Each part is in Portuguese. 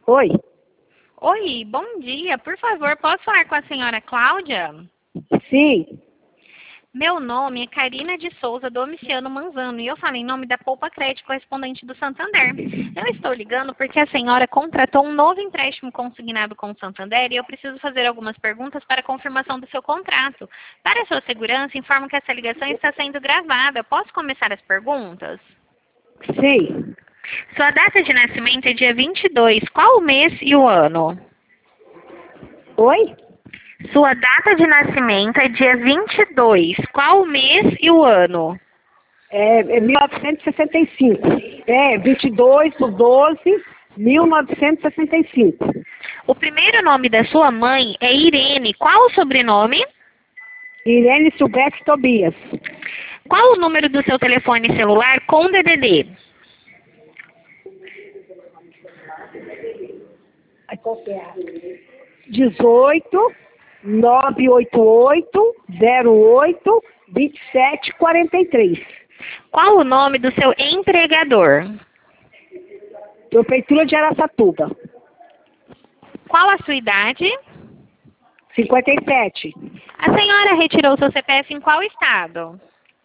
Oi, Oi, bom dia. Por favor, posso falar com a senhora Cláudia? sim, Meu nome é Karina de Souza Domiciano Manzano e eu falo em nome da Poupa Crédito correspondente do Santander. Eu estou ligando porque a senhora contratou um novo empréstimo consignado com o Santander e eu preciso fazer algumas perguntas para confirmação do seu contrato. Para sua segurança, informo que essa ligação está sendo gravada. Posso começar as perguntas? sim. Sua data de nascimento é dia 22. Qual o mês e o ano? Oi? Sua data de nascimento é dia 22. Qual o mês e o ano? É 1965. 22/12/1965. O primeiro nome da sua mãe é Irene. Qual o sobrenome? Irene Silvestre Tobias. Qual o número do seu telefone celular com DDD? Aí, qual que é? 18 988 08 27 43. Qual o nome do seu empregador? Prefeitura de Araçatuba. Qual a sua idade? 57. A senhora retirou seu CPF em qual estado?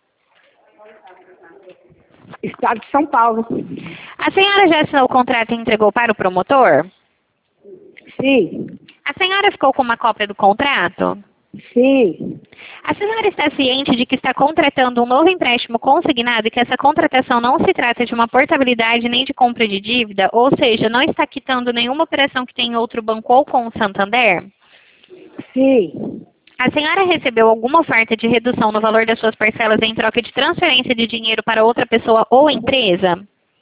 Estado de São Paulo. A senhora já assinou o contrato e entregou para o promotor? Sim, A senhora ficou com uma cópia do contrato? sim, A senhora está ciente de que está contratando um novo empréstimo consignado e que essa contratação não se trata de uma portabilidade nem de compra de dívida, ou seja, não está quitando nenhuma operação que tem em outro banco ou com o Santander? sim. A senhora recebeu alguma oferta de redução no valor das suas parcelas em troca de transferência de dinheiro para outra pessoa ou empresa?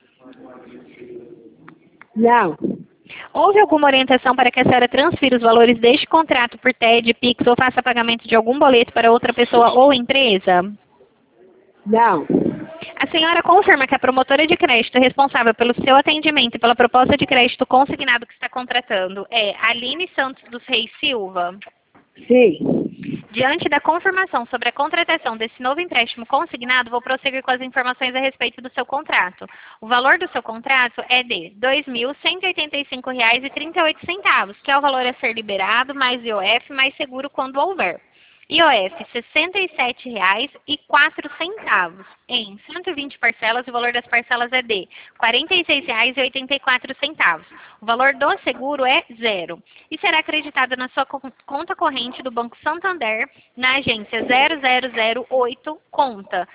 Não, Houve alguma orientação para que a senhora transfira os valores deste contrato por TED, Pix ou faça pagamento de algum boleto para outra pessoa ou empresa? não, A senhora confirma que a promotora de crédito responsável pelo seu atendimento e pela proposta de crédito consignado que está contratando é Aline Santos dos Reis Silva? sim, Diante da confirmação sobre a contratação desse novo empréstimo consignado, vou prosseguir com as informações a respeito do seu contrato. O valor do seu contrato é de R$ 2.185,38, que é o valor a ser liberado, mais IOF, mais seguro quando houver. IOF, R$ 67,04 em 120 parcelas, e o valor das parcelas é de R$ 46,84. O valor do seguro é zero e será acreditado na sua conta corrente do Banco Santander, na agência 0008, conta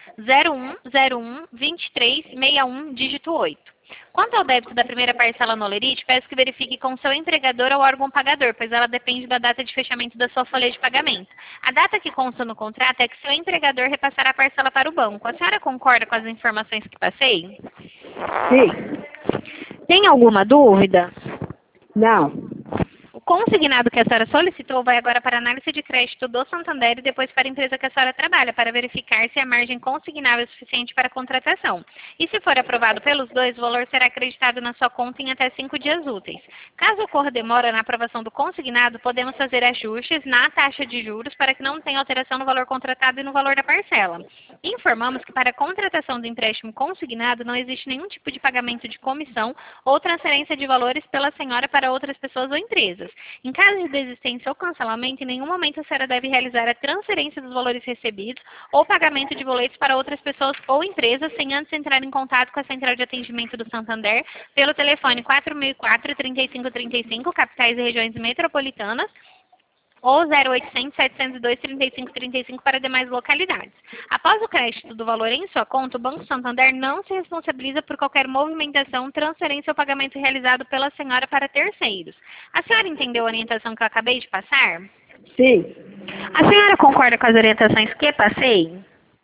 01012361, dígito 8. Quanto ao débito da primeira parcela no Olerite, peço que verifique com seu empregador ou órgão pagador, pois ela depende da data de fechamento da sua folha de pagamento. A data que consta no contrato é que seu empregador repassará a parcela para o banco. A senhora concorda com as informações que passei? sim, Tem alguma dúvida? não, O consignado que a senhora solicitou vai agora para a análise de crédito do Santander e depois para a empresa que a senhora trabalha, para verificar se a margem consignável é suficiente para a contratação. E se for aprovado pelos dois, o valor será acreditado na sua conta em até 5 dias úteis. Caso ocorra demora na aprovação do consignado, podemos fazer ajustes na taxa de juros para que não tenha alteração no valor contratado e no valor da parcela. Informamos que para a contratação do empréstimo consignado não existe nenhum tipo de pagamento de comissão ou transferência de valores pela senhora para outras pessoas ou empresas. Em caso de desistência ou cancelamento, em nenhum momento a senhora deve realizar a transferência dos valores recebidos ou pagamento de boletos para outras pessoas ou empresas sem antes entrar em contato com a Central de Atendimento do Santander pelo telefone 4004-3535, capitais e regiões metropolitanas, ou 0800 702 3535 para demais localidades. Após o crédito do valor em sua conta, o Banco Santander não se responsabiliza por qualquer movimentação, transferência ou pagamento realizado pela senhora para terceiros. A senhora entendeu a orientação que eu acabei de passar? sim, A senhora concorda com as orientações que passei?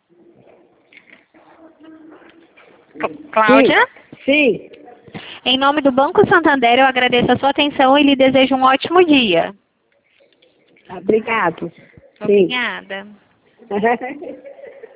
Cláudia? sim. Em nome do Banco Santander, eu agradeço a sua atenção e lhe desejo um ótimo dia. Obrigado. Sim. Obrigada.